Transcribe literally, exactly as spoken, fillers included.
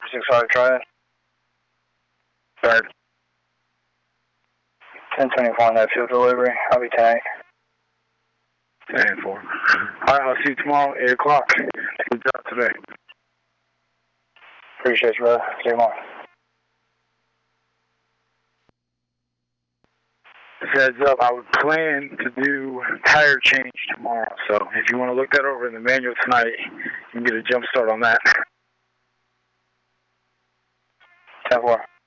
six five, try it. Right. ten twenty-four on that fuel delivery. I'll be ten eight. ten four. Alright, I'll see you tomorrow, eight o'clock. Good job today. Appreciate you, brother. See you tomorrow. Heads up, I would plan to do tire change tomorrow, so if you want to look that over in the manual tonight, you can get a jump start on that. ten four.